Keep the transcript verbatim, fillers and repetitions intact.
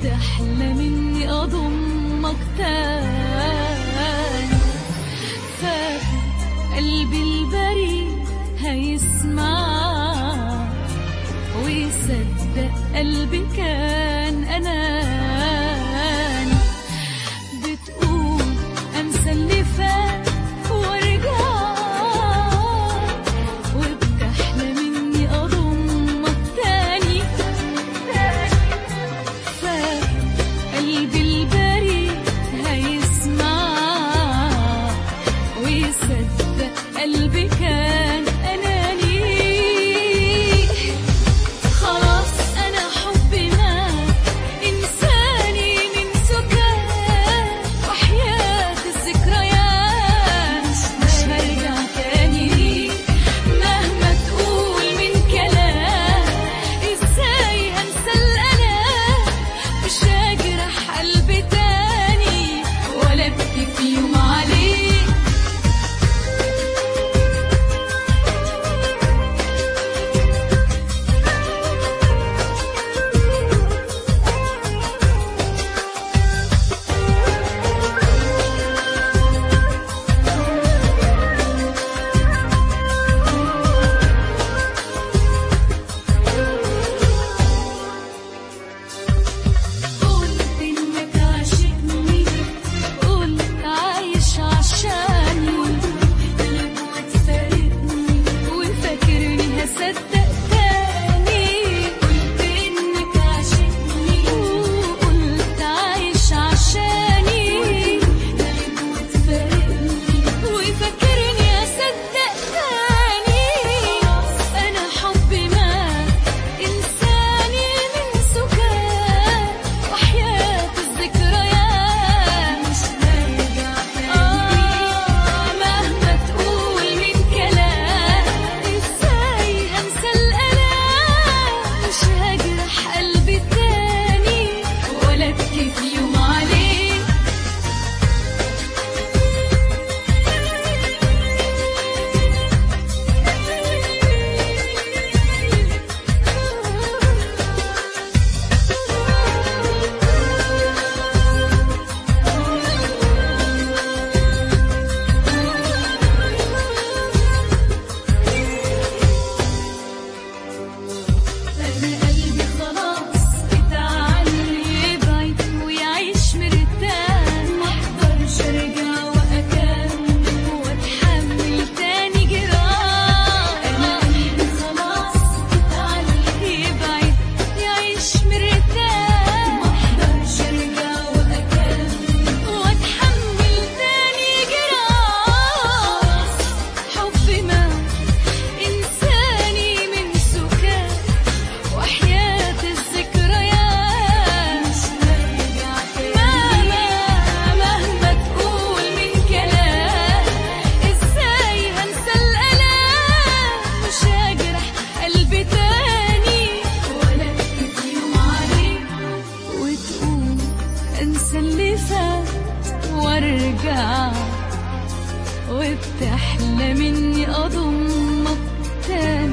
وبتحلم إني أضمك تاني. فاكر قلبي البريء هيسمع ويصدق قلبي كان أناني. بتقول أنسى اللي فات وارجع، وبتحلم إني أضمك تاني. فاكر قلبي البريء هيسمع ويصدق قلبي كان أناني. خلاص أنا حبي مات، إنساني من سكات، وحياة الذكريات مش هرجع تاني. مهما تقول من كلام، إزاي هنسى الألام؟ مش هجرح قلبي تاني ولا أبكي في يوم عليك. قلت إنك عاشقني، قلت عايش عشاني، قلب وتفارقني وفاكرني هصدق تاني. قلت إنك عاشقني وقلت عايش عشاني، قلب وتفارقني وفاكرني هصدق تاني. أنا حبي مات، إنساني من سكات، وحياة الذكريات مش هرجع تاني. مهما تقول من كلام، إزاي هنسى الألام؟ مش هجرح قلبي تاني ولا أبكي في يوم عليك. أنا قلبي خلاص اتعلم يبعد ويعيش مرتاح، محقدرش أرجع وأكمل وأتحمل تاني جراح. أنا قلبي خلاص اتعلم يبعد يعيش مرتاح، محقدرش أرجع وأكمل وأتحمل تاني جراح. حبي مات، إنساني من سكات، وحياة الذكريات مش هرجع تاني. مهما تقول من كلام، إزاي هنسى الألام؟ مش هجرح قلبي تاني ولا أبكي في يوم عليك. وتقول أنسى اللي فات وارجع، وبتحلم إني أضمك تاني.